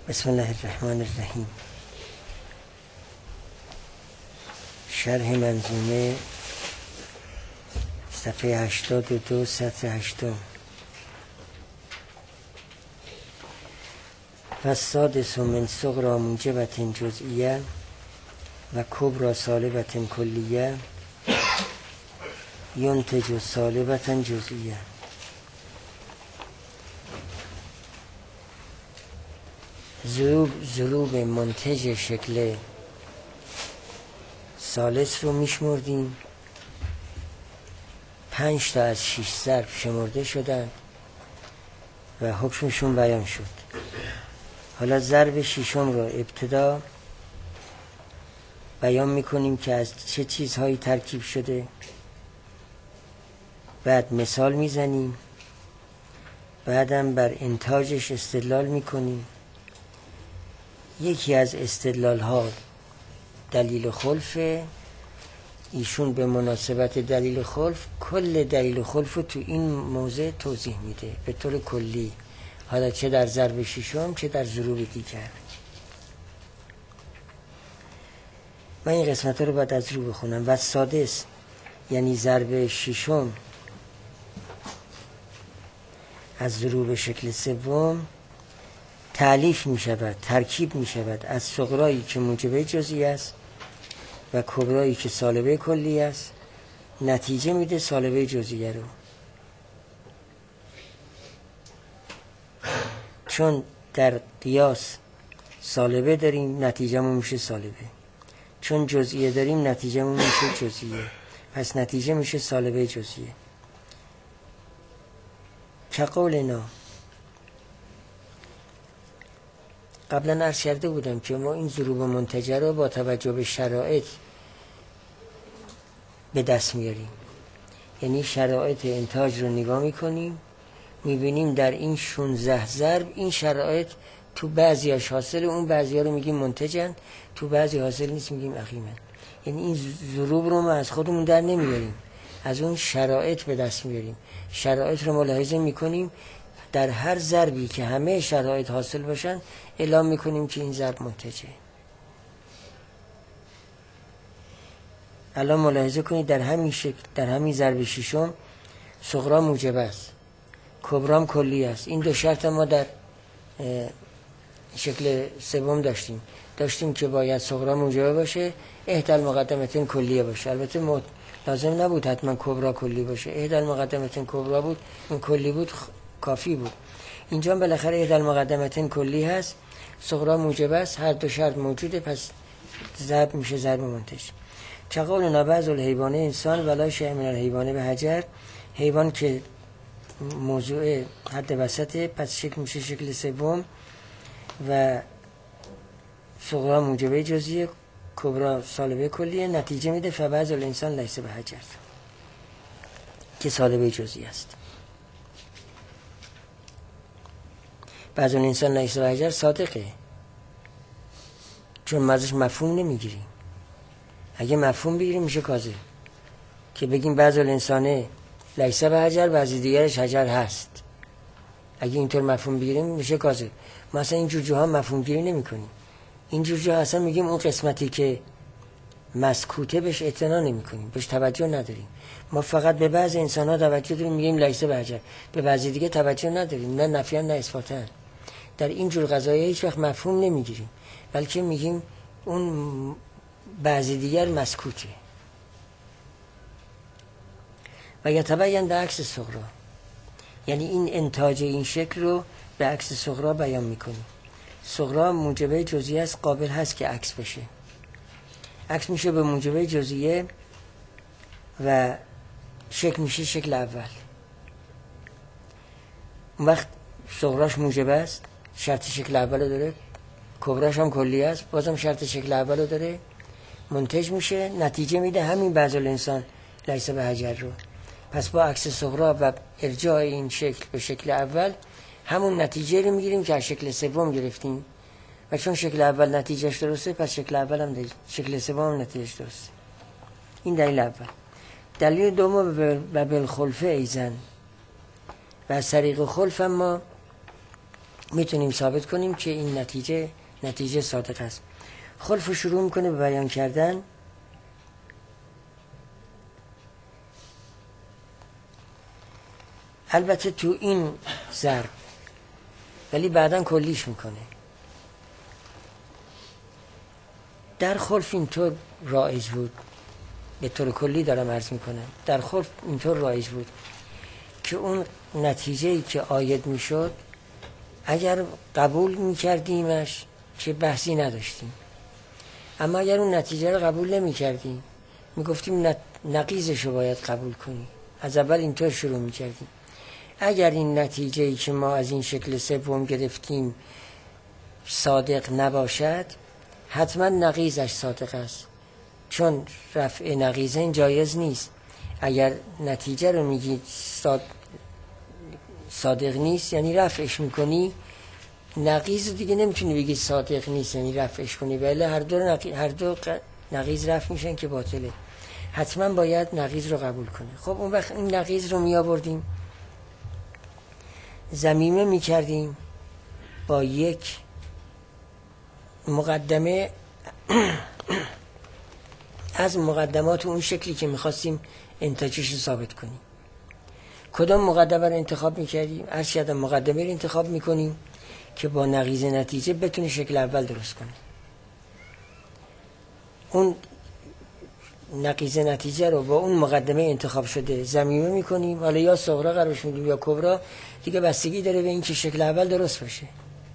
بسم الله الرحمن الرحیم. شرح منظومه صفحه 82 سطر 8. فالسادس من صغرى موجبة جزئیه و کبرى سالبة کلیه ینتج سالبة جزئیه. ضروب منتج شکل ثالث رو میشمردیم. 5 تا از 6 ضرب شمرده شدن و حکمشون بیان شد. حالا ضرب ششم رو ابتدا بیان میکنیم که از چه چیزهایی ترکیب شده، بعد مثال میزنیم، بعدم بر انتاجش استدلال میکنیم. یکی از استدلال ها دلیل خلف، ایشون به مناسبت دلیل خلف کل دلیل خلف رو تو این موضع توضیح میده به طور کلی، حالا چه در ضرب ششم چه در ضروب دیگر. من این قسمت رو باید از رو بخونم. و سادس یعنی ضرب ششم از ضروب شکل سوم تألیف می شود، ترکیب می شود از صغرایی که موجبه جزئی است و کبرایی که سالبه کلی است. نتیجه میده سالبه جزئیه رو. چون در قیاس سالبه داریم نتیجهمون میشه سالبه، چون جزئیه داریم نتیجهمون میشه جزئیه، پس نتیجه میشه سالبه جزئیه. که قولنا، قبلا عرض کرده بودم که ما این ضروب منتجه رو با توجه به شرایط به دست میاریم. یعنی شرایط انتاج رو نگاه میکنیم، میبینیم در این 16 ضرب این شرایط تو بعضیاش حاصل، اون بعضیا رو میگیم منتجن، تو بعضی حاصل نیست میگیم عقیمن. یعنی این ضروب رو ما از خودمون در نمیاریم، از اون شرایط به دست میاریم. شرایط رو ملاحظه میکنیم، در هر ضربی که همه شرایط حاصل باشن اعلام میکنیم که این ضرب منتجه. الان ملاحظه کنید در همین شکل، در همین ضرب ششم صغرا موجب است، کبرام کلی است. این دو شرط ما در شکل سوم داشتیم که باید صغرا موجبه باشه، احدى المقدمتین کلیه باشه. البته لازم نبود حتما کبرا کلی باشه، احدى المقدمتین کبرا بود، این کلی بود کافی بود. اینجا بالاخره احدى المقدمتین کلی هست، صغرا موجبه است، هر دو شرط موجوده، پس ضرب میشه ضرب منتج. چقول بعض الحیوان انسان ولا شیء من الحیوان به حجر، حیوان که موضوع حد وسطه، پس شکل میشه شکل سوم و صغرا موجبه جزئیه، کبرا سالبه کلیه. نتیجه میده فبعض الانسان لیس به حجر که سالبه جزئی است. بعض الانسان لیس به حجر صادقه، چون ما ازش مفهوم نمیگیریم. اگه مفهوم بگیریم میشه کاذب، که بگیم بعض الانسان لیس به حجر، بعضی دیگرش حجر هست. اگه اینطور مفهوم بگیریم میشه کاذب. ما اصلا این جور جاها مفهوم گیری نمی کنیم. این جور جاها اصلا میگیم اون قسمتی که مسکوته بهش اعتنا نمی کنیم، بهش توجه نداریم. ما فقط به بعض انسان ها توجه داریم، میگیم لیس به حجر، به بعضی دیگه توجه نداریم، نه نفیان نه اثباتن. در این جور قضایا هیچ وقت مفهوم نمیگیریم، بلکه میگیم اون بعضی دیگر مسکوته. و یتبین به عکس صغرا، یعنی این انتاج این شکل رو به عکس صغرا بیان میکنیم. صغرا موجبه جزئیه است، قابل هست که عکس بشه. عکس میشه به موجبه جزئیه و شکل میشه شکل اول. اون وقت صغراش موجبه است، شرط شکل اول داره، کبراش هم کلی است، بازم شرط شکل اول داره، منتج میشه، نتیجه میده همین بعض الانسان لیس به حجر رو. پس با عکس صغرا و ارجاع این شکل به شکل اول همون نتیجه رو میگیریم که از شکل سوم گرفتیم، و چون شکل اول نتیجهش درسته پس شکل اول هم شکل سوم هم نتیجهش درسته. این دلیل اول. دلیل دوم و بالخلفه ایزن، و از طریق خلف هم ما میتونیم ثابت کنیم که این نتیجه صادق است. خلف شروع میکنه به بیان کردن البته تو این ضرب، ولی بعداً کلیش میکنه. در خلف اینطور رایج بود، به طور کلی دارم عرض میکنم، در خلف اینطور رایج بود که اون نتیجه‌ای که عاید میشد اگر قبول میکردیمش که بحثی نداشتیم، اما اگر اون نتیجه رو قبول نمیکردیم میگفتیم نقیضش رو باید قبول کنی. از اول اینطور شروع میکردیم. اگر این نتیجه‌ای که ما از این شکل سوم گرفتیم صادق نباشد، حتما نقیضش صادق است، چون رفع نقیض این جایز نیست. اگر نتیجه رو میگی صادق نیست یعنی رفعش میکنی، نقیض دیگه نمیتونی بگی صادق نیست یعنی رفعش کنی، ولی هر دو نقیض رفع میشن که باطله. حتما باید نقیض رو قبول کنی. خب اون وقت این نقیض رو میآوردیم ضمیمه میکردیم با یک مقدمه از مقدمات اون شکلی که میخواستیم انتاجش رو ثابت کنیم. کدام مقدمه رو انتخاب میکردیم؟ عرض کردم مقدمه رو انتخاب میکنیم که با نقیض نتیجه بتونه شکل اول درست کنه. اون نقیض نتیجه رو با اون مقدمه انتخاب شده ضمیمه میکنیم، حالا یا صغرا قرارش میدیم یا کبرا، دیگه بستگی داره به این که شکل اول درست باشه.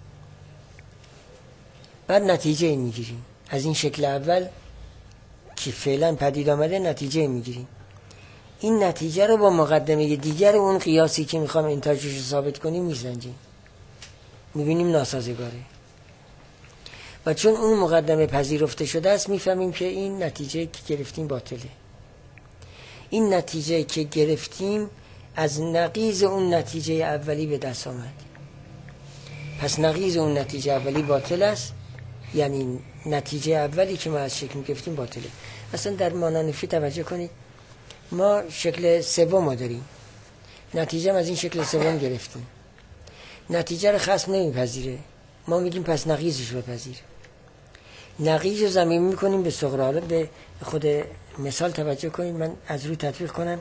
بعد نتیجه میگیریم از این شکل اول که فعلا پدید آمده، نتیجه میگیریم. این نتیجه رو با مقدمه دیگر اون قیاسی که میخوام انتاجش رو ثابت کنیم میسنجیم، میبینیم ناسازگاره، و چون اون مقدمه پذیرفته شده است میفهمیم که این نتیجه که گرفتیم باطله. این نتیجه که گرفتیم از نقیض اون نتیجه اولی به دست آمد، پس نقیض اون نتیجه اولی باطل است، یعنی نتیجه اولی که ما از شکل گرفتیم باطله. مثلا در مانانفی توجه کنید، ما شکل سوم داریم، نتیجه از این شکل سوم گرفتیم، نتیجه رو خصم نمیپذیره، ما میگیم پس نقیضش رو بپذیر. نقیض رو ضمیمه میکنیم به صغرا. به خود مثال توجه کنید، من از روی تطبیق کنم.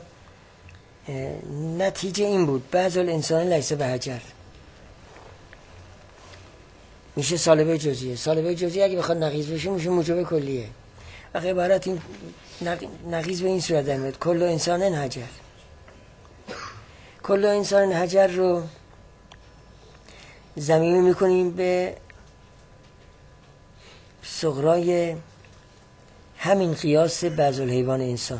نتیجه این بود بعض الانسان لیس بحجر میشه سالبه جزئیه. سالبه جزئیه اگه بخواد نقیض بشه میشه موجب کلیه. و عبارت این نقیض به این صورت در میاد کل انسان حجر. کل انسان حجر رو ضمیمه میکنیم به صغرای همین قیاس بعض الحیوان انسان.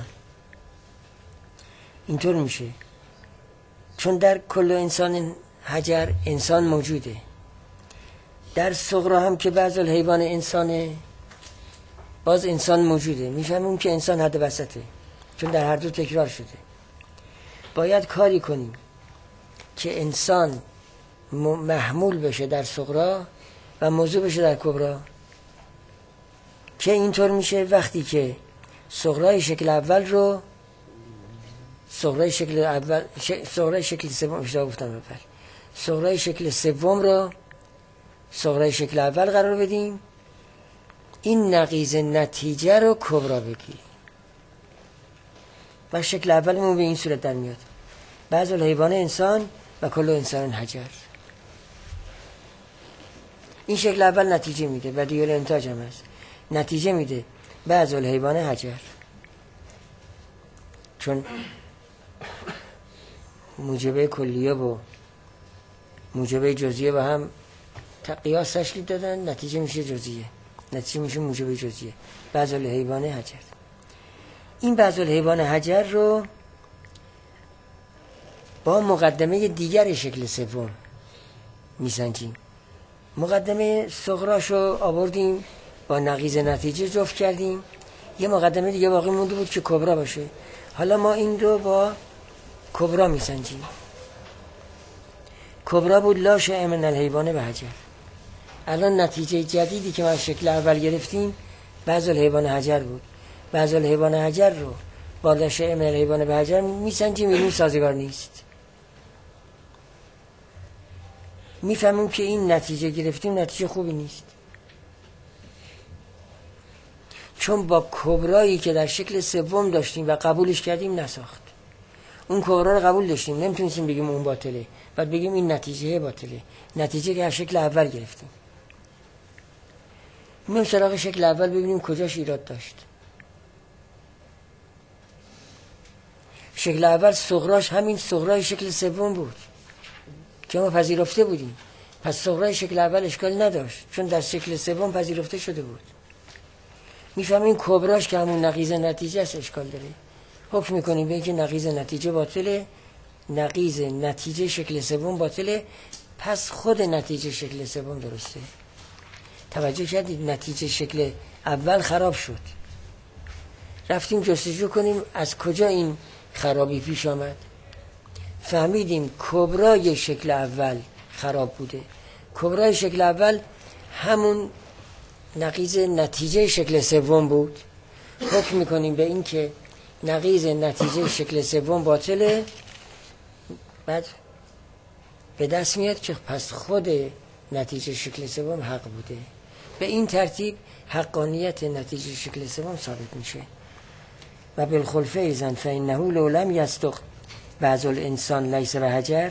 اینطور میشه چون در کل انسان حجر انسان موجوده، در صغرا هم که بعض الحیوان انسانه باز انسان موجوده، میفهمیم که انسان حد وسطه، چون در هر دو تکرار شده. باید کاری کنیم که انسان محمول بشه در صغرا و موضوع بشه در کبرا. که اینطور میشه وقتی که صغرای شکل اول رو صغرای شکل سوم صغرای شکل سوم رو صغرای شکل اول قرار بدیم، این نقیض نتیجه رو کبرا بگیریم و شکل اولمون به این صورت در میاد بعض الحیوان انسان و کل انسان حجر. این شکل اول نتیجه میده و دیول انتاج هم هست، نتیجه میده بعض الحیوان حجر، چون موجبه کلیه و موجبه جزئیه با هم قیاس تشکیل دادن، نتیجه میشه جزئیه، نتیجه میشه موجبه جزئیه بعض الحیوان حجر. این بعض الحیوان حجر رو با مقدمه دیگر شکل سوم میسنجیم. مقدمه صغراشو آوردیم با نقیض نتیجه جفت کردیم، یه مقدمه دیگه باقی مونده بود که کبرا باشه، حالا ما این رو با کبرا میسنجیم. کبرا بود لا شیء من الحیوان بحجر. الان نتیجه جدیدی که ما از شکل اول گرفتیم بعض الحیوان حجر بود، بعض الحیوان حجر رو با لا شیء من الحیوان بحجر میسنجیم، این سازگار نیست. میفهمیم که این نتیجه گرفتیم نتیجه خوبی نیست، چون با کبرایی که در شکل سوم داشتیم و قبولش کردیم نساخت. اون کبرا رو قبول داشتیم، نمیتونستیم بگیم اون باطله، بعد بگیم این نتیجه باطله، نتیجه که از شکل اول گرفتیم. میام سراغ شکل اول ببینیم کجاش ایراد داشت. شکل اول صغراش همین صغرای شکل سوم بود که ما پذیرفته بودیم، پس صغرای شکل اول اشکال نداشت چون در شکل سوم پذیرفته شده بود. میفهمیم کبراش که همون نقیض نتیجه است اشکال داره، حکم میکنیم به اینکه نقیض نتیجه باطله، نقیض نتیجه شکل سوم باطله، پس خود نتیجه شکل سوم درسته. توجه کردید؟ نتیجه شکل اول خراب شد، رفتیم جستجو کنیم از کجا این خرابی پیش آمد، فهمیدیم کبرای شکل اول خراب بوده. کبرای شکل اول همون نقیض نتیجه شکل سوم بود، حکم میکنیم به این که نقیض نتیجه شکل سوم باطله، بعد به دست میاد که پس خود نتیجه شکل سوم حق بوده. به این ترتیب حقانیت نتیجه شکل سوم ثابت میشه. و بالخلفه ایزن فانه لو لم یصدق بعض الانسان لیس بحجر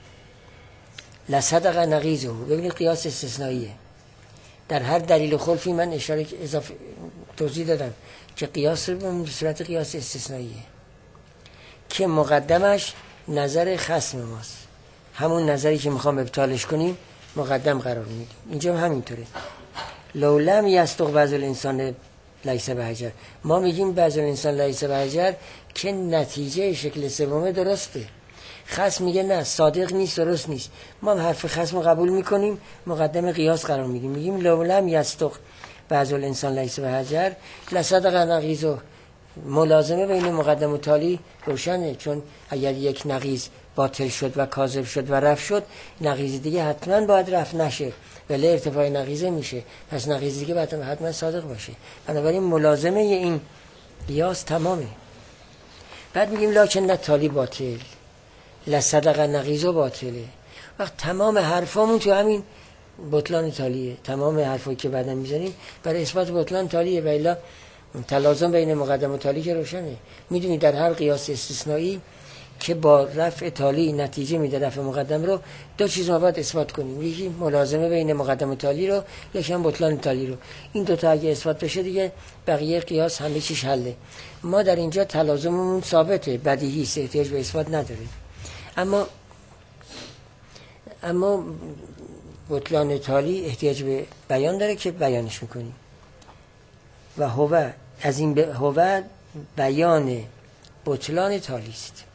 لصدق نقیضه. ببینید قیاس استثنائیه. در هر دلیل خلفی من اشاره اضافه توضیح دادم که قیاس به صورت قیاس استثنائیه که مقدمش نظر خصم ماست، همون نظری که میخوام ابطالش کنیم مقدم قرار میدیم. اینجا هم همینطوره. لو لم یصدق بعض الانسان لیس بحجر، ما میگیم بعض الانسان لیس بحجر که نتیجه شکل سوم درسته، خصم میگه نه صادق نیست، درست نیست، ما حرف خصم قبول میکنیم، مقدم قیاس قرار میدیم، میگیم لو لم یصدق بعض الانسان لیس بحجر لصدق نقیضه. ملازمه بین مقدم و تالی روشنه، چون اگر یک نقیض باطل شد و کاذب شد و رفع شد، نقیض دیگه حتما باید رفع نشه ولی ارتفاع نقیضه میشه، پس نقیض دیگه باید حتما صادق باشه. بنابراین ملازمه این قیاس تمامه. بعد میگیم لکن تالی باطل لصدق نقیضه باطله. وقت تمام حرفامون تو همین بطلان تالیه، تمام حرفایی که بعدا میزنیم برای اثبات بطلان تالیه، و الا تلازم بین مقدم و تالی که روشنه. میدونید در هر قیاس استثنایی که با رفع تالی نتیجه میده رفع مقدم رو، دو چیز ما باید اثبات کنیم، یکی ملازمه بین مقدم و تالی رو، یکی هم بطلان تالی رو. این دوتا اگه اثبات بشه دیگه بقیه قیاس همه چیش حله. ما در اینجا تلازممون ثابته، بدیهی است، احتیاج به اثبات نداره. اما بطلان تالی احتیاج به بیان داره که بیانش میکنیم. و هو از این هو بیان بطلان تالی است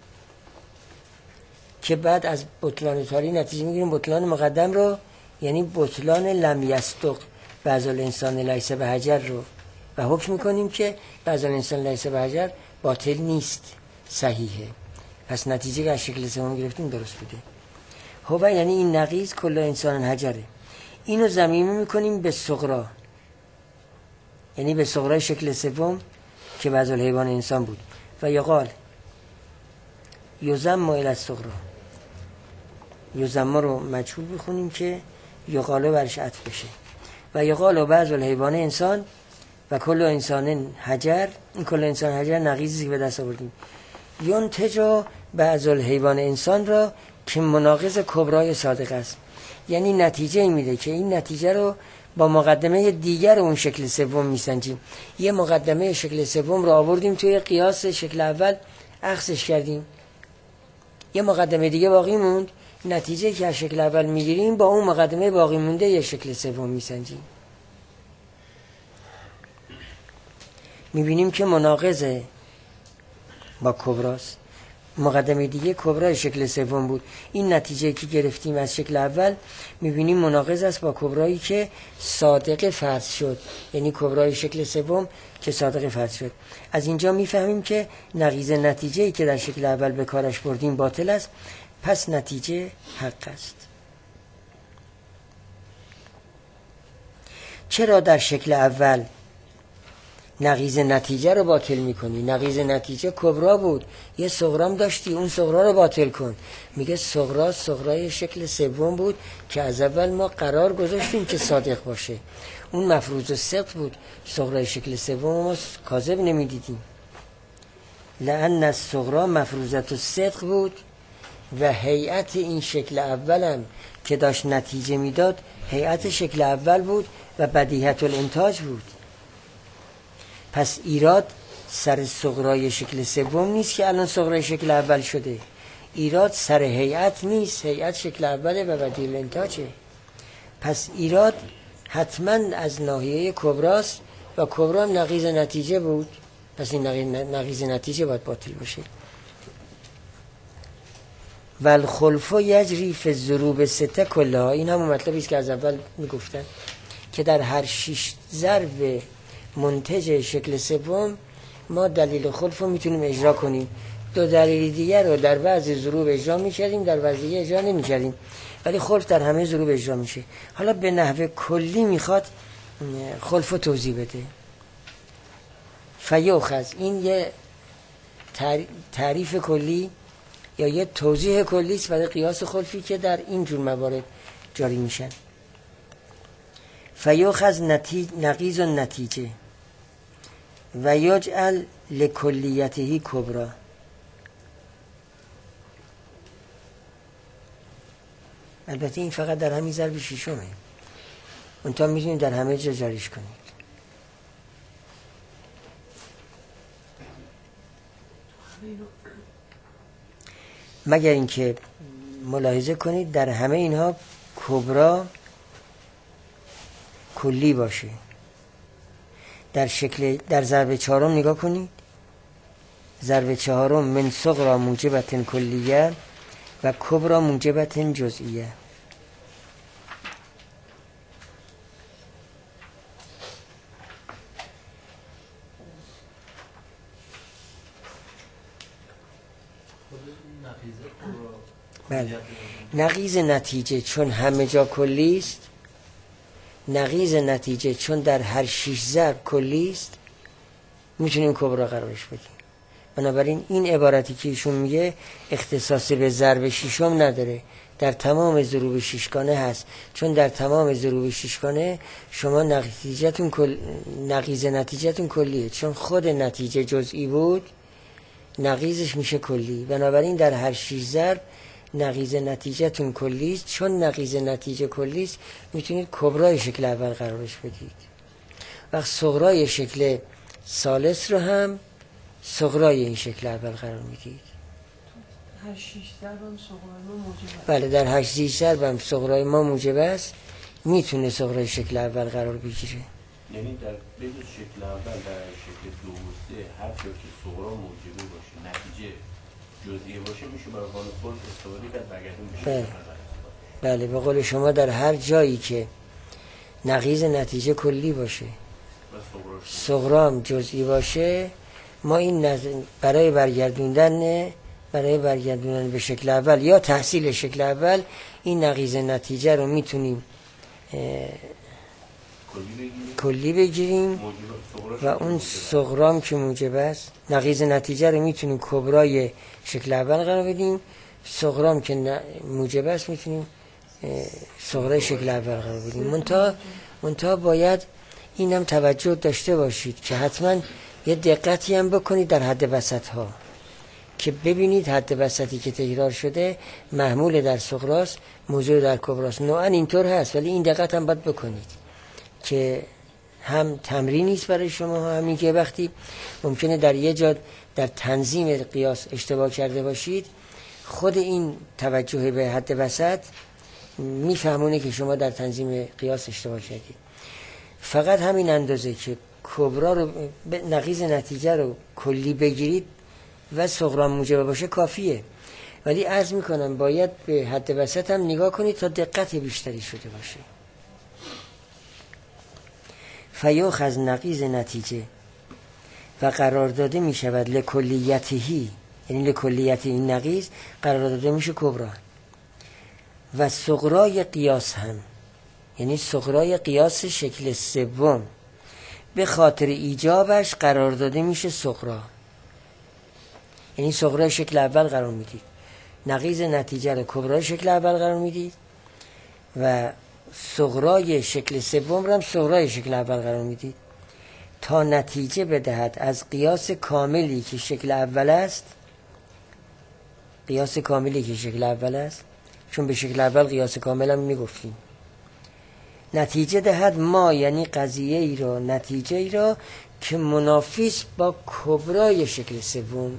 که بعد از بطلان تالی نتیجه میگیریم بطلان مقدم رو، یعنی بطلان لم یصدق بعض الانسان لیس بحجر رو، و حکم میکنیم که بعض الانسان لیس بحجر باطل نیست، صحیحه. پس نتیجه که از شکل سوم گرفتیم درست بوده. هو یعنی این نقیض کل انسان حجره، اینو ضمیمه میکنیم به صغرا، یعنی به صغرای شکل سوم که بعض الحیوان انسان بود. و یقال یزم الی الصغرا، یزم رو مجهول بخونیم که یقالو برش عطف بشه. و یقالو بعض الحیوان انسان و کل انسان حجر، این کل انسان حجر نقیضی که به دست آوردیم. ینتجا بعض الحیوان انسان را که مناقض کبرای صادق است، یعنی نتیجه میده که این نتیجه رو با مقدمه دیگر اون شکل سوم میسنجیم. یه مقدمه شکل سوم رو آوردیم توی قیاس شکل اول اخذش کردیم، یه مقدمه دیگه باقی موند، نتیجه که از شکل اول میگیریم با اون مقدمه باقی مونده یه شکل سوم میسنجیم. میبینیم که مناقض با کبراست. مقدمه دیگه کبرای شکل سوم بود، این نتیجه که گرفتیم از شکل اول میبینیم مناقض است با کبرایی که صادق فرض شد، یعنی کبرای شکل سوم که صادق فرض شد. از اینجا میفهمیم که نقیض نتیجه‌ای که در شکل اول به کارش بردیم باطل است، پس نتیجه حق است. چرا در شکل اول نقیض نتیجه رو باطل میکنی. نقیض نتیجه کبرا بود، یه صغرام داشتی، اون صغرا رو باطل کن. میگه صغرای شکل سوم بود که از اول ما قرار گذاشتیم که صادق باشه، اون مفروض الصدق بود. صغرای شکل سوم ما کاذب نمیدیدیم. لأن الصغرا مفروضت الصدق بود و هیئت این شکل اولم که داشت نتیجه میداد هیئت شکل اول بود و بدیهت الانتاج بود. پس ایراد سر صغرای شکل سوم نیست که الان صغرای شکل اول شده، ایراد سر هیئت نیست، هیئت شکل اوله و بدیهه الانتاجه. پس ایراد حتما از ناحیه کبراست و کبرا هم نقیض نتیجه بود، پس این نقیض نتیجه باید باطل باشه. والخلف یجری فی الضروب سته کلها، این همون مطلبی است که از اول میگفتن که در هر 6 ضرب منتج شکل سوم ما دلیل خلف رو میتونیم اجرا کنیم. 2 دلیل دیگر رو در بعضی ضروب اجرا میکردیم، در بعضی دیگه اجرا نمیکردیم، ولی خلف در همه ضروب اجرا میشه. حالا به نحو کلی میخواد خلف رو توضیح بده. فیوخذ، این یه تعریف کلی یا یه توضیح کلی است برای قیاس خلفی که در این جور موارد جاری میشن. فیوخذ نقیض النتیجه و یجعل لکلیته کبرا. البته این فقط در همین ضرب ششمه، اونتا میتونید در همه جا جاریش کنید. مگر اینکه ملاحظه کنید در همه اینها کبرا کلی باشه. در ضرب 4 نگاه کنید، ضرب 4 من صغرا موجبت کلیه و کبرا موجبت جزئیه. بله، نقیض نتیجه چون همه جا کلی است، نقیض نتیجه چون در هر 6 ضرب کلی است، میتونیم کبرا قرارش بدیم. بنابراین این عبارتی که ایشون میگه اختصاص به ضرب ششم نداره، در تمام ضروب ششگانه هست. چون در تمام ضروب ششگانه شما نقیض نتیجهتون کلیه، چون خود نتیجه جزئی بود نقیضش میشه کلی. بنابراین در هر 6 ضرب نقیض نتیجهتون کلی است. چون نقیض نتیجه کلی است میتونید کبرای شکل اول قرارش بدید. وقت صغرای شکل ثالث رو هم صغرای این شکل اول قرار میدید. هر 6 ضرب هم صغرای ما موجب است. بله، در هر 6 ضرب هم صغرای ما موجب است، میتونه صغرای شکل اول قرار بگیره. یعنی در بجز شکل اول در شکل 2 و 3 هر جا که صغرا موجبه باشه نتیجه جزئیه باشه میشه برای حال خود استفاده کرد برگردون بشه. بله، به قول شما در هر جایی که نقیض نتیجه کلی باشه صغرام جزئی باشه، ما این برای برگردوندن به شکل اول یا تحصیل شکل اول این نقیض نتیجه رو میتونیم کلی بگیریم و اون صغرام که موجب است نقیض نتیجه رو میتونیم کبرای شکل اول قرار بدیم، صغرام که موجب است میتونیم صغرای شکل اول قرار بدیم. منتها باید اینم توجه داشته باشید که حتما یه دقتی هم بکنید در حد وسط ها که ببینید حد وسطی که تکرار شده محمول در صغراست، موضوع در کبراست. نوعا اینطور هست، ولی این دقت هم باید بکنید که هم تمرینی است برای شما، همین که وقتی ممکنه در یه جا در تنظیم قیاس اشتباه کرده باشید، خود این توجه به حد وسط میفهمونه که شما در تنظیم قیاس اشتباه کردید. فقط همین اندازه که کبرا رو نقیض نتیجه رو کلی بگیرید و صغرا موجب باشه کافیه، ولی عرض میکنم باید به حد وسط هم نگاه کنید تا دقت بیشتری شده باشه. فیوخذ نقیض نتیجه و قرار داده می شود لکلیتهی، یعنی لکلیت این نقیض قرار داده میشه کبرا. و صغرای قیاس هم، یعنی صغرای قیاس شکل سوم به خاطر ایجابش قرار داده میشه صغرا. یعنی صغرای شکل اول قرار میدید، نقیض نتیجه رو کبرای شکل اول قرار میدید و صغرای شکل سوم رو هم صغرای شکل اول قرار میدید تا نتیجه بدهد از قیاس کاملی که شکل اول است. قیاس کاملی که شکل اول است، چون به شکل اول قیاس کامل هم میگفتیم، نتیجه دهد ما یعنی قضیه ای را، نتیجه ای را که منافیست با کبرای شکل سوم.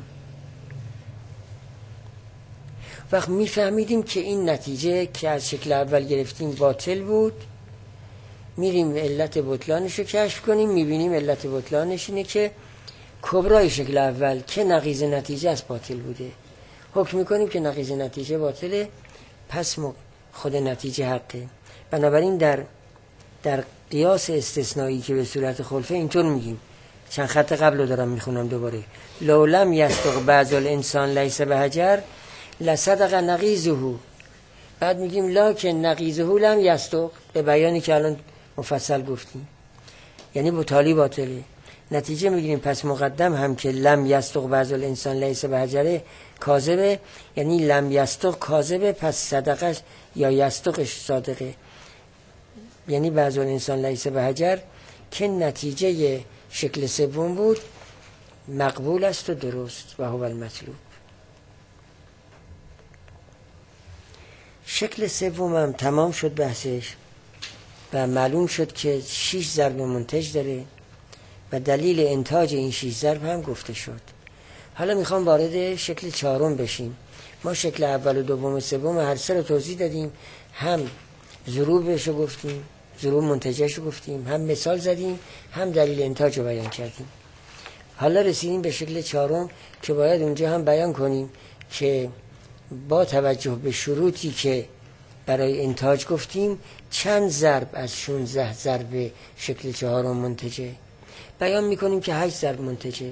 وقت میفهمیدیم که این نتیجه که از شکل اول گرفتیم باطل بود، میریم علت بطلانش رو کشف کنیم، میبینیم علت بطلانش اینه که کبرای شکل اول که نقیض نتیجه از باطل بوده، حکم میکنیم که نقیض نتیجه باطله، پس خود نتیجه حقه. بنابراین در قیاس استثنایی که به صورت خلفه اینطور میگیم، چند خط قبل رو دارم میخونم دوباره، لو لم یصدق بعض الانسان لیس بحجر لصدق نقیضه. بعد میگیم لکن نقیضه لم یصدق، به بیانی که الان مفصل گفتیم، یعنی بطالی باطله. نتیجه میگیریم پس مقدم هم که لم یصدق بعض الانسان لیس بحجر کاذبه، یعنی لم یصدق کاذبه، پس صدقش یا یصدقش صادقه، یعنی بعض الانسان لیس بحجر که نتیجه شکل سوم بود مقبول است و درست و هو المطلوب. شکل سوم هم تمام شد بحثش و معلوم شد که 6 ضرب منتج داره و دلیل انتاج این 6 ضرب هم گفته شد. حالا میخوام وارد شکل چهارم بشیم. ما شکل اول و دوم و سوم هر سه رو توضیح دادیم، هم ضروبش رو گفتیم، ضروب منتجش رو گفتیم، هم مثال زدیم، هم دلیل انتاج رو بیان کردیم. حالا رسیدیم به شکل چهارم که باید اونجا هم بیان کنیم که با توجه به شروطی که برای انتاج گفتیم چند ضرب از 16 ضرب شکل چهارم منتجه. بیان میکنیم که 8 ضرب منتجه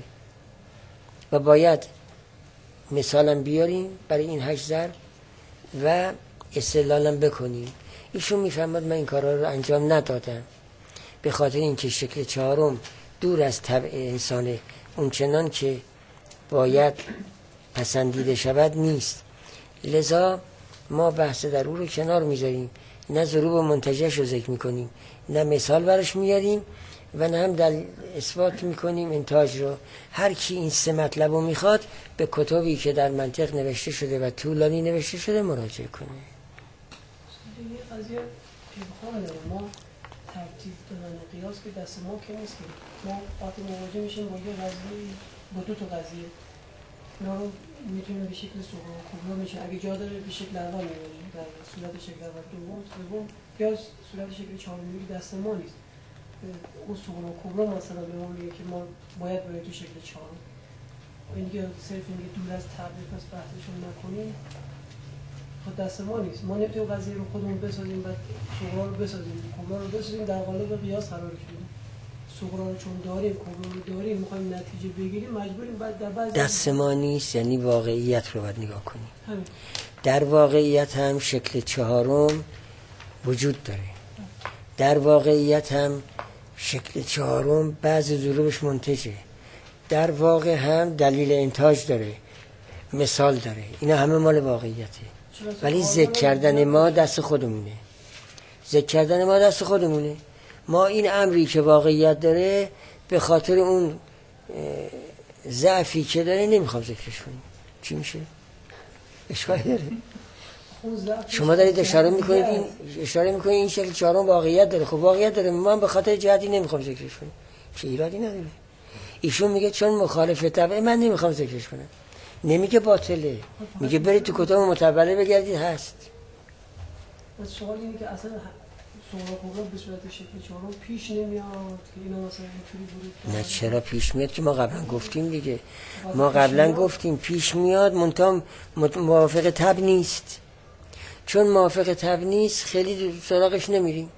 و باید مثالم بیاریم برای این 8 ضرب و استدلالم بکنیم. ایشون میفهمد من این کارا رو انجام ندادم به خاطر اینکه شکل چهارم دور از طبع انسانه، اونچنان که باید پسندیده شود نیست، لذا ما بحث در او رو کنار میذاریم، نه ضروب و منتجش رو ذکر میکنیم، نه مثال برش میاریم و نه هم در اثبات میکنیم انتاج رو. هر کی این سه مطلب رو میخواد به کتبی که در منطق نوشته شده و طولانی نوشته شده مراجعه کنه. یه قضیه پیبخواه داره، ما ترتیب دادن قیاس که دست ما که نیست، که ما وقتی مواجه میشیم با یه قضیه، با دو تا قضیه، اینا رو میتونیم به شکل صغرا و کبرا میشه، اگه جا داره به شکل اول میبریم، در صورت شکل اول دوم سوم، یا صورت شکل چهارمی که دست ما نیست. اون صغرا و کبرا مثلا به ما میگه که ما باید برای تو شکل چهارم، این که صرف اینکه دور از طبع پس بحثشون نکنیم خود دست ما نیست. ما نمیتونیم قضیه رو خودمون بسازیم، بعد صغرا رو بسازیم، کبرا رو بسازیم، در قالب قیاس قرارش بدیم. صغرا رو چون داریم، کبرا رو داریم، میخوایم نتیجه بگیریم، مجبوریم بعد در بعضی دست ما نیست، یعنی واقعیت رو باید نگاه کنیم. در واقعیت هم شکل چهارم وجود داره، در واقعیت هم شکل چهارم بعض ضروبش منتجه، در واقع هم دلیل انتاج داره، مثال داره، اینا همه مال واقعیته. ولی ذکر کردن ما دست خودمونه، ذکر کردن ما دست خودمونه. ما این امری که واقعیت داره به خاطر اون ضعفی که داره نمیخوام ذکرش کنیم. چی میشه؟ اشکالی داره؟ شما دارید اشاره میکنید این شکل چهارم واقعیت داره. خب واقعیت داره، من به خاطر جهتی نمیخوام ذکرش کنم، چه ایرادی نداره. ایشون میگه چون مخالف طبع من نمیخوام ذکرش کنم، نمیگه باطله، میگه برید تو کتاب متوله بگردید هست. سوال اینه که اصلا صغرا کبرا به صورت شکل چهارم پیش نمیاد که اینا مثلا اینطوری ورود؟ نه چرا پیش میاد که ما قبلا گفتیم دیگه، ما قبلا گفتیم پیش میاد، منتها موافق طبع نیست. چون موافق طبع نیست خیلی سراغش نمیریم.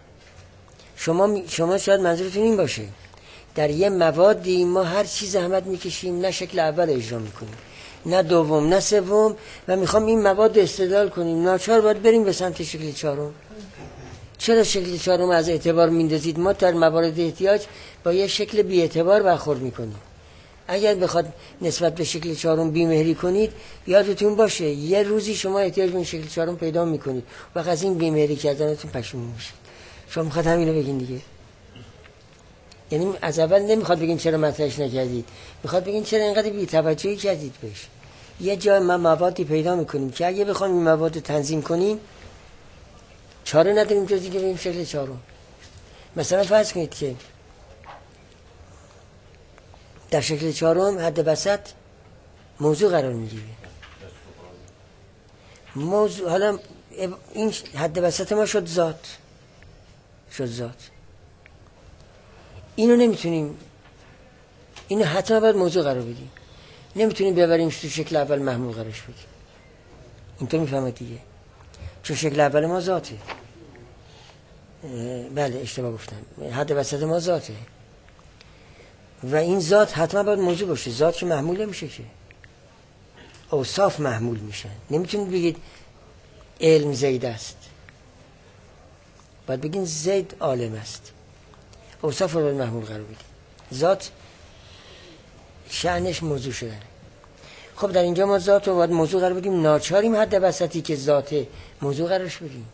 شما شاید منظورتون این باشه در یه موادی ما هر چیز زحمت میکشیم، نه شکل اول اجرا میکنیم، نه دوم، نه سوم، و میخوام این مواد استدلال کنیم، ناچار باید بریم به سمت شکل چهارم. چرا شکل چهارم از اعتبار میندازید؟ ما در موارد احتیاج با یه شکل بی اعتبار برخورد میکنیم. اگر بخواد نسبت به شکل چهارم بی‌مهری کنید، یادتون باشه یه روزی شما احتیاج به این شکل چهارم پیدا میکنید و از این بی‌مهری کردنتون پشیمون میشید. شما میخواد همینو بگین دیگه. یعنی از اول نمیخواد بگین چرا مطرحش نکردید، میخواد بگین چرا اینقدر بی‌توجهی کردید بهش. یه جای ما موادی پیدا میکنیم که اگه بخوایم این مواد تنظیم کنیم چاره نداریم جز اینکه بریم شکل چهارم. مثلا فرض کنید که در شکل چهارم حد وسط موضوع قرار میگیره. موضوع حالا این حد وسط ما شد ذات. اینو نمیتونیم، اینو حتما باید موضوع قرار بدیم. نمیتونیم ببریم تو شکل اول محمول قرارش بدیم. اینطور میفهمید دیگه. چون شکل اول ما ذاته. بله اشتباه گفتم. حد وسط ما ذاته. و این ذات حتما باید موضوع باشه. ذات که محمول نمیشه که. اوصاف محمول میشن. نمیتونید بگید علم زید است. باید بگین زید عالم است. اوصاف رو باید محمول قرار بدید. ذات شأنش موضوع شدنه. خب در اینجا ما ذات رو باید موضوع قرار بدیم. ناچاریم حد وسطی که ذات موضوع قرارش بدیم.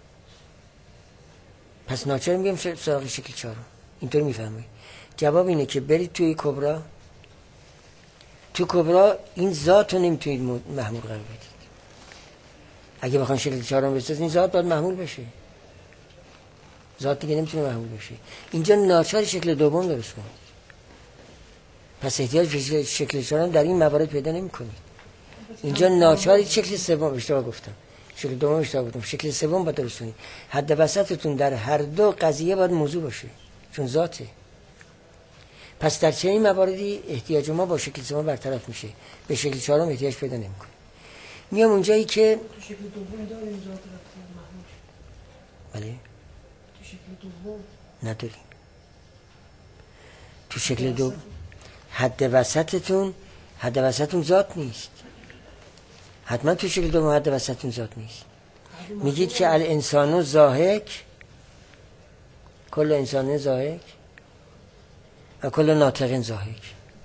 پس ناچاریم بیم سراغ شکل چهارم. اینطور میفهمید. جواب اینه که برید توی کبرا. تو کبرا این ذات رو نمیتونید محمول قرار بدید. اگه بخواین شکل چهارم بسازید این ذات باید محمول بشه. ذات دیگه نمیتونه محمول بشه. اینجا ناچار شکل دوم درست کنید. پس احتیاج به شکل چهارم در این موارد پیدا نمی‌کنید. اینجا ناچار شکل سوم اشتباه گفتم. شکل دوم اشتباه گفتم. شکل سوم باید درست کنید. حد وسطتون در هر دو قضیه باید موضوع باشه. چون ذاته. پس در چنین مواردی احتیاج ما با شکل سوم برطرف میشه. به شکل چهارم احتیاج پیدا نمی‌کنه. میام اونجایی که تو شکل دوم داریم ذات محمول. بله. تو شکل دوم نداریم. تو شکل دوم حد وسطتون ذات نیست. حتما تو شکل دوم حد وسطتون ذات نیست. میگید که الانسان ضاحک، کل انسان ضاحک و کل ناطق ضاحک.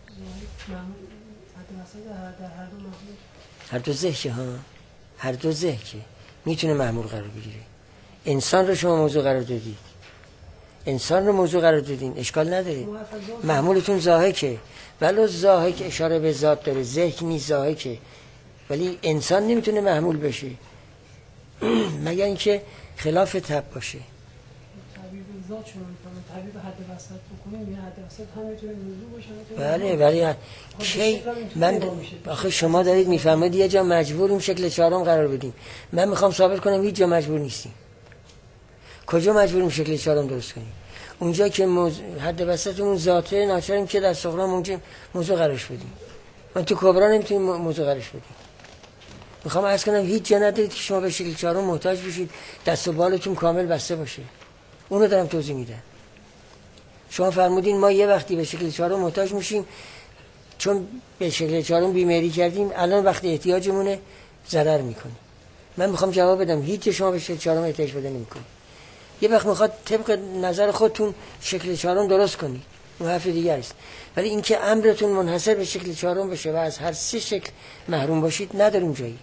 هر دو ذهکه ها. هر دو ذهکه میتونه محمول قرار بگیره. انسان رو شما موضوع قرار دادید. انسان رو موضوع قرار دادین اشکال نداره. محمولتون ضاحکه. ولو ضاحک اشاره به ذات داره. ذهک نیست ضاحکه. ولی انسان نمیتونه محمول بشه مگر اینکه خلاف طبع باشه. تعبیر ذات شما میفهمید. تعبیر حد وسط بکنیم یه حد وسط هم میتونه موضوع بله باشه. ولی کی من آخه شما دارید میفهمید یه جا مجبوریم شکل چهارم قرار بدیم. من میخوام ثابت کنم هیچ جا مجبور نیستیم. کجا مجبوریم شکل چهارم درست کنیم؟ اونجا که حد وسطمون ذاته ناچاریم که در صغرا اونجا موضوع قرارش بدیم. من تو کبرا نمیتونیم موضوع قرارش بدیم. میخوام عرض کنم هیچ جا ندارید که شما به شکل چهارم محتاج بشید دست و بالتون کامل بسته باشه. اونو دارم توضیح میدم. شما فرمودین ما یه وقتی به شکل چهارم محتاج میشیم چون به شکل چهارم بیماری کردیم، الان وقتی احتیاجمونه ضرر میکنیم. من میخوام جواب بدم هیچ شما به شکل چهارم احتیاج پیدا نمیکنید. یه وقت میخواد طبق نظر خودتون شکل چهارم درست کنید، اون حرف دیگه است. ولی اینکه امرتون منحصر به شکل چهارم بشه و از هر سه شکل محروم باشید نداریم جایی.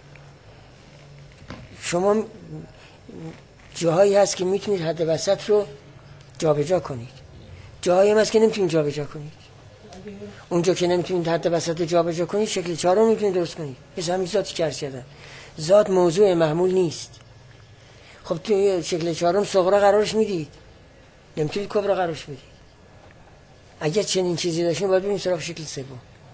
شما جاهایی هست که میتونید حد وسط رو جابجا کنید، جاهایی هست که نمیتونید جابجا کنید. اونجا که نمیتونید حد وسط رو جابجا کنید شکل چهارم میتونید درست کنید. مثل همین ذاتی که عرض کردم، ذات موضوع محمول نیست. خب توی شکل چهارم صغرا قرارش میدید، نمیتونید کبرا قرارش بدید. اگر چنین چیزی داشتین باید بریم سراغ شکل سوم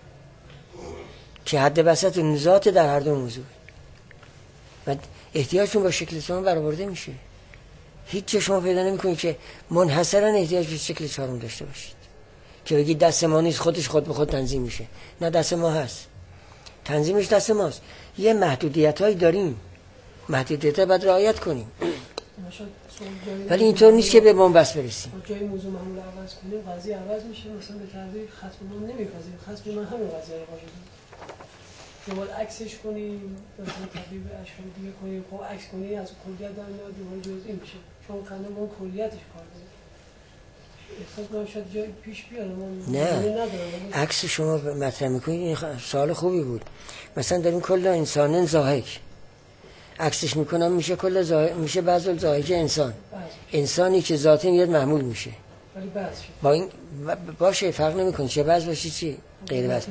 که حد وسط و ذات در هر دو موضوع و احتیاجتون با شکل سوم برآورده میشه. هیچ چه شما پیدا نمیکنید که منحصرا احتیاج به شکل چهارم داشته باشید که بگید دست ما نیست خودش خود به خود تنظیم میشه. نه، دست ما هست، تنظیمش دست ماست. یه محدودیتایی داریم، محدودیت‌ها باید رعایت کنیم، ولی اینطور نیست که به بن‌بست برسیم. جای موضوع معمول عوض کنیم قضیه عوض میشه. مثلا به تعبیر ختم من نمیپذیرم، ختم من همین قضیه رو واجد شما عکسش کنیم، مثلا تعبیر اشکال دیگه کنیم، خب عکس کنی از کلیت در میاد دوباره جزئی میشه. چون خنده ما کلیتش کار داره. احساس کنم شاید جای پیش بیاد. نه عکس شما مطرح میکنید، این سوال خوبی بود. مثلا داریم کل انسان زاهک عکسش میکنم، میشه کل میشه بعض الزاهک انسان. انسانی که ذاتی میاد محمول میشه. ولی بعض با این باشه فرق نمیکنه چه بعض باشه چی غیر بعض.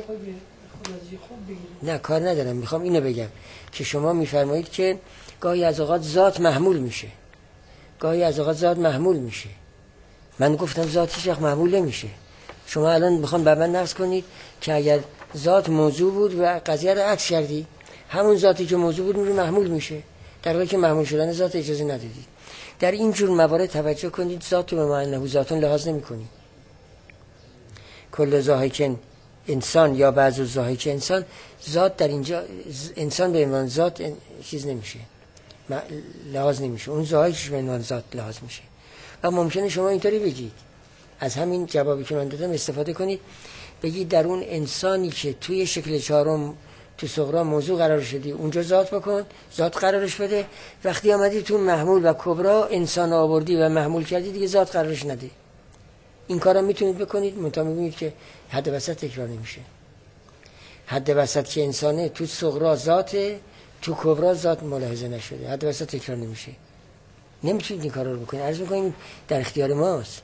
نه کار ندارم، میخوام اینو بگم که شما میفرمایید که گاهی از اوقات ذات محمول میشه، گاهی از اوقات ذات محمول میشه. من گفتم ذاتش وقت محمول نمیشه. شما الان میخوام به من نقص کنید که اگر ذات موضوع بود و قضیه رو عکس کردی، همون ذاتی که موضوع بود رو محمول میشه، در حالی که محمول شدن ذات اجازه ندادید. در این جور موارد توجه کنید، ذات رو به معنی ذاتون لحاظ نمی‌کنید. کل ذاهک انسان یا بعض الذاهک انسان، ذات در اینجا انسان به عنوان ذات چیز نمیشه، لحاظ نمیشه، اون ذاهکش به عنوان ذات لحاظ میشه. و ممکنه شما اینطوری بگید، از همین جوابی که من دادم استفاده کنید، بگید در اون انسانی که توی شکل چهارم تو صغرا موضوع قرار شدی اونجا ذات بکن، ذات قرارش بده. وقتی آمدی تو محمول و کبرا انسان آوردی و محمول کردی، دیگه ذات قرارش نده. این کارا میتونید بکنید، منتها میبینید که حد وسط تکرار نمیشه. حد وسط که انسانه تو صغرا ذاته، تو کبرا ذات ملاحظه نشده، حد وسط تکرار نمیشه. نمیتونید این کارا رو بکنید. عرض میکنیم در اختیار ماست.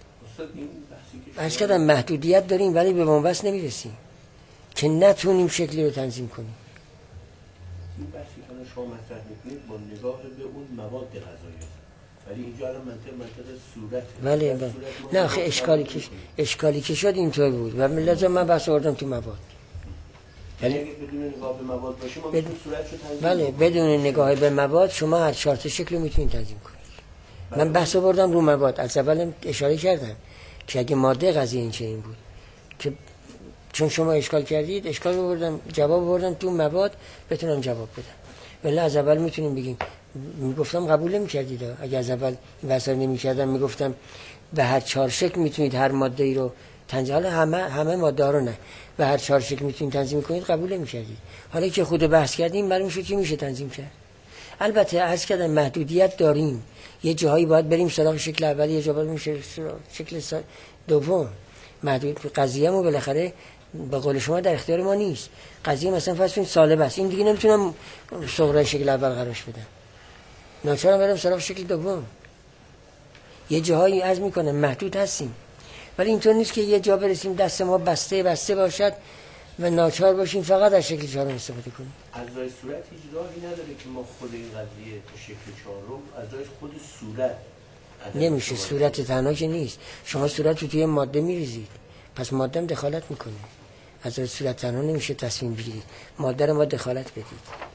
عرض کردم محدودیت داریم ولی به بنبست نمیرسیم که نتونیم شکلی رو تنظیم کنیم. این بحثی که شما مطرح میکنید با نگاه به اون مواد غذایی است، ولی اینجا الان منطقه صورته. بله. نه آخه اشکالی که شد اینطور بود و لازم من بحث آوردم تو مواد. یعنی بدون نگاه به مواد باشه ما میتونیم صورتشو تنظیم بله کنیم. بدون نگاه به مواد شما هر چهار شکل رو میتونید تنظیم کنید. من بحث آوردم رو مواد، از اول اشاره کردم که اگه ماده قضیه این چنین بود که چون شما اشکال کردید، اشکال بردم جواب بردم تو مواد بتونم جواب بدم. ولی از اول میتونیم بگیم، میگفتم قبول نمی‌کردید. اگه از اول این واسه نمی‌کردم میگفتم به هر چهار شکل میتونید هر ماده ای رو تنظیم، حالا همه ماده ها رو نه، به هر چهار شکل میتونید تنظیم کنید، قبول نمی‌کردید. حالا که خود بحث کردیم معلوم شد که میشه تنظیم کرد. البته عرض کردم محدودیت داریم، یه جاهایی باید بریم سراغ شکل اولی، یه جا باید بریم شکل دوم. محدود قضیه‌مو بالاخره به قول شما در اختیار ما نیست. قضیه مثلا فرض کنید سالب است، این دیگه نمیتونم صغرای شکل اول قرارش بدم، ناچارم برم سراغ شکل دوم. یه جاهایی عرض میکنم محدود هستیم، ولی اینطور نیست که یه جا برسیم دست ما بسته باشد و ناچار باشیم فقط از شکل چهارم استفاده کنیم. از راه صورت هیچ راهی نداره که ما خود این قضیه تو شکل چهارم از راه خود صورت نمیشه. صورت تنها که نیست، شما صورت رو توی ماده میریزید، پس ماده هم دخالت میکنه. از راه صورت تنها نمیشه تصمیم بگیرید، ماده رو ما دخالت بدید.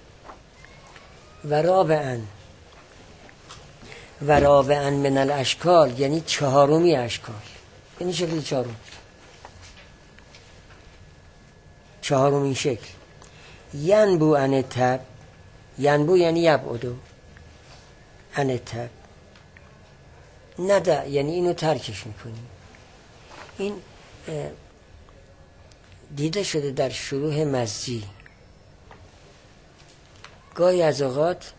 و رابعا من الاشکال یعنی چهارمی اشکال، یعنی شکل چهارمین شکل. ینبو عن التب، ینبو یعنی یبعدو عن التب، ندع یعنی اینو ترکش میکنیم. این دیده شده در شروح مزجی. گاهی از اوقات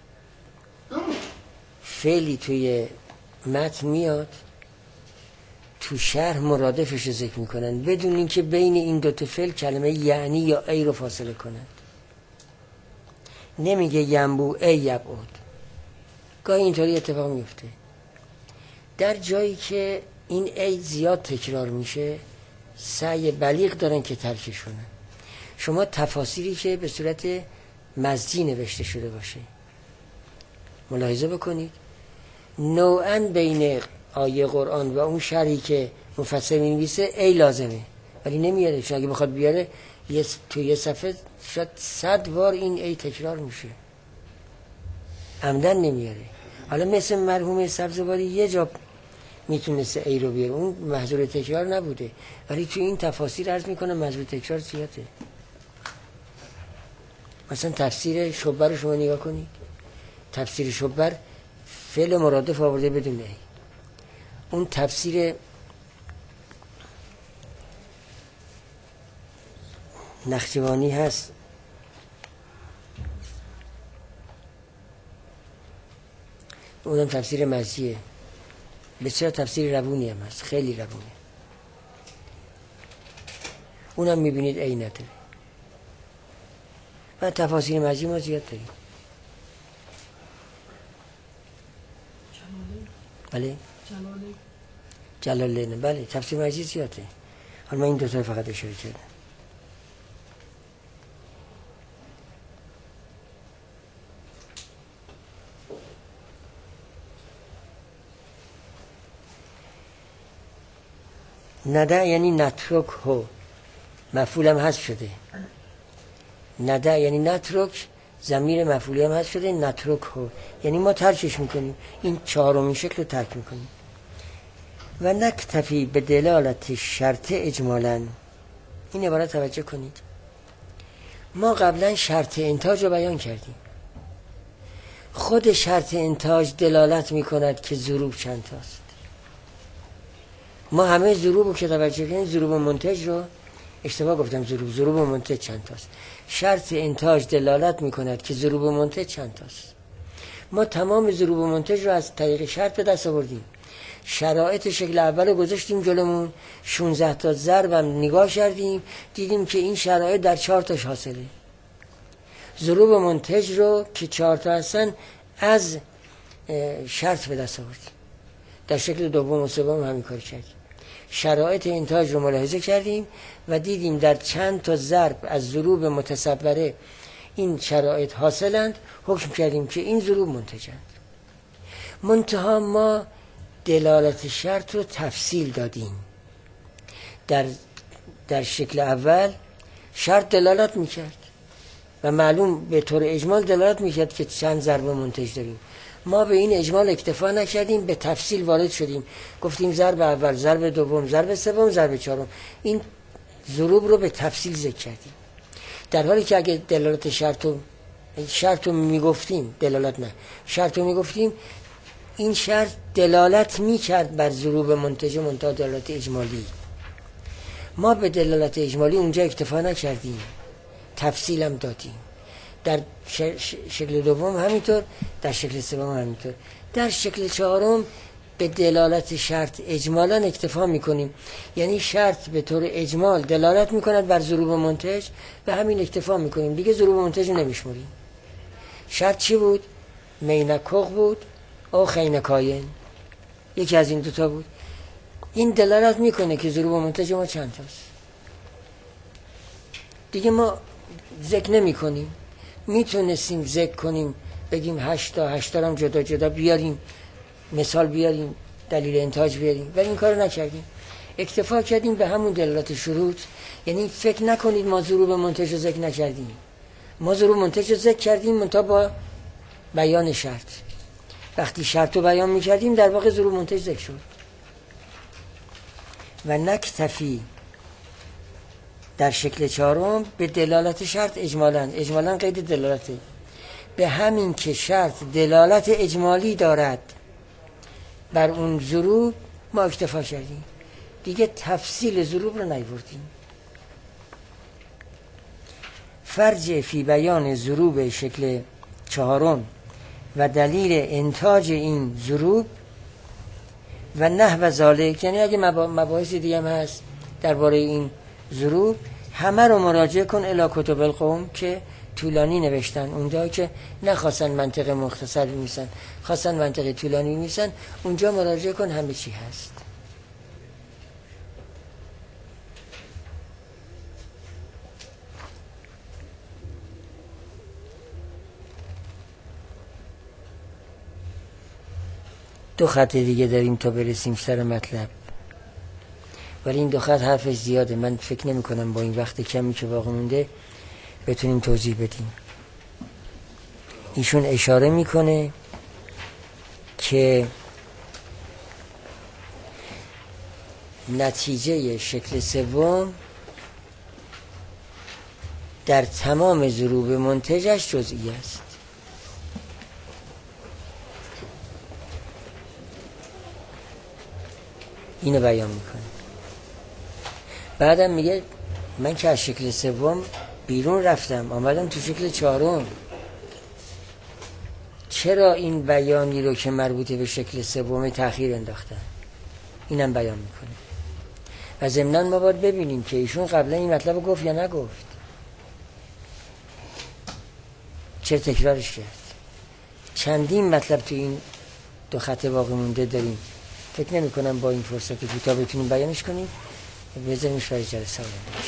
فعلی توی متن میاد، تو شرح مرادفش ذکر میکنن بدون اینکه بین این دوتا فعل کلمه یعنی یا ای رو فاصله کنند. نمیگه ینبو ای یبعد. گاهی اینطوری اتفاق میفته. در جایی که این ای زیاد تکرار میشه سعی بلیغ دارن که ترکش کنن. شما تفاسیری که به صورت مزجی نوشته شده باشه ملاحظه بکنید، نوعاً بین آیه قرآن و اون شرحی که مفسر می‌نویسه ای لازمه، ولی نمیاره. چون اگه بخواد بیاره تو یه صفحه شاید 100 بار این ای تکرار میشه، عمدن نمیاره. حالا مثل مرحوم سبزواری یه جا میتونسته ای رو بیاره، اون محظور تکرار نبوده، ولی تو این تفاسیر عرض میکنه محظور تکرار زیاده. مثلا تفسیر شبر رو شما نگاه کنید، تفسیر شبر فعل مرادف آورده بدون ای. اون تفسیر نخچوانی هست اونم تفسیر مزیه، بسیار تفسیر روونی هم هست، خیلی روونه. اونم میبینید عین نداره. و تفاسیر مزی ما زیاد داریم. بله؟ جلالین. بله تفسیر مزی زیاده. حالا من این دو تا فقط اشاره کردم. ندع یعنی نترک هو، مفعولم حذف شده. ندع یعنی نترک، ضمیر مفعولی هم حذف شده. نترک هو یعنی ما ترکش میکنیم، این چهارمین شکل رو ترک میکنیم. و نکتفی به دلالت شرط اجمالاً، این عبارت توجه کنید. ما قبلا شرط انتاج رو بیان کردیم. خود شرط انتاج دلالت میکند که ضروب چند تاست. ما همه ضروب رو که توجه کنیم، ضروب منتج رو اشتباه گفتم، ضروب منتج چند تاست. شرط انتاج دلالت میکند که ضروب منتج چند تاست. ما تمام ضروب منتج رو از طریق شرط به دست آوردیم. شرایط شکل اول رو گذاشتیم جلومون، 16 تا ضربم نگاه کردیم، دیدیم که این شرایط در 4 تاش حاصله. ضروب منتج رو که 4 تا هستن از شرط به دست آوردیم. در شکل دوم و سوم همین کار کردیم. شرایط انتاج رو ملاحظه کردیم و دیدیم در چند تا ضرب از ضروب متصوره این شرایط حاصلند، حکم کردیم که این ضروب منتجند. منتها ما دلالت شرط رو تفصیل دادیم. در شکل اول شرط دلالت میکرد و معلوم به طور اجمال دلالت میکرد که چند ضرب منتج داریم. ما به این اجمال اکتفا نکردیم، به تفصیل وارد شدیم، گفتیم ضرب اول، ضرب دوم، ضرب سوم، ضرب چهارم. این ضروب رو به تفصیل ذکر کردیم. در حالی که اگه دلالت شرط رو میگفتیم، دلالت نه، شرط رو میگفتیم، این شرط دلالت میکرد بر ضروب منتج منتها دلالت اجمالی. ما به دلالت اجمالی اونجا اکتفا نکردیم، تفصیل هم دادیم. در شکل دوم همینطور، در شکل سوم همینطور. در شکل چهارم به دلالت شرط اجمالا اکتفا میکنیم، یعنی شرط به طور اجمال دلالت میکند بر ضروب منتج، به همین اکتفا میکنیم، دیگه ضروب منتج رو نمیشمریم. شرط چی بود؟ مینکوغ بود او خینکاین، یکی از این دوتا بود. این دلالت میکنه که ضروب منتج ما چند تاست. دیگه ما ذکر نمی کنیم. میتونستیم ذکر کنیم، بگیم 8 تا هم جدا جدا بیاریم، مثال بیاریم، دلیل انتاج بیاریم، ولی این کارو نکردیم. اکتفا کردیم به همون دلالت شروط. یعنی فکر نکنید ما ضروب منتج رو ذکر نکردیم. ما ضروب منتج رو ذکر کردیم منتها با بیان شرط. وقتی شرط رو بیان میکردیم در واقع ضروب منتج ذکر شد. و نکتفی در شکل چهارم به دلالت شرط اجمالاً قید دلالته، به همین که شرط دلالت اجمالی دارد بر اون ضروب ما اکتفا کردیم، دیگه تفصیل ضروب رو نیاوردیم. فرج فی بیان ضروب شکل چهارم و دلیل انتاج این ضروب و نحو ذالک، یعنی اگه مباحث دیگه هم هست درباره این ضروب، همه رو مراجعه کن الی کتب القوم که طولانی نوشتن. اونجا که نخواستن منطق مختصر بنویسن، خواستن منطق طولانی بنویسن، اونجا مراجعه کن، همه چی هست. دو خط دیگه داریم تا برسیم سر مطلب، ولی این دو خط حرفش زیاده، من فکر نمی کنم با این وقت کمی که باقی مونده بتونیم توضیح بدیم. ایشون اشاره میکنه که نتیجه شکل سوم در تمام ضروب منتجش جزئی است. اینو بیان میکنه. بعدم میگه من که از شکل سوم بیرون رفتم، آمدم تو شکل چهارم، چرا این بیانی رو که مربوط به شکل سوم تأخیر انداختن، اینم بیان میکنه. و ضمناً ما باید ببینیم که ایشون قبلا این مطلب رو گفت یا نگفت، چرا تکرارش کرد. چندین مطلب تو این دو خط باقی مونده داریم، فکر نمی کنم با این فرصت کوتاه بتونیم بیانش کنیم. بذاریمش برای جلسه آینده.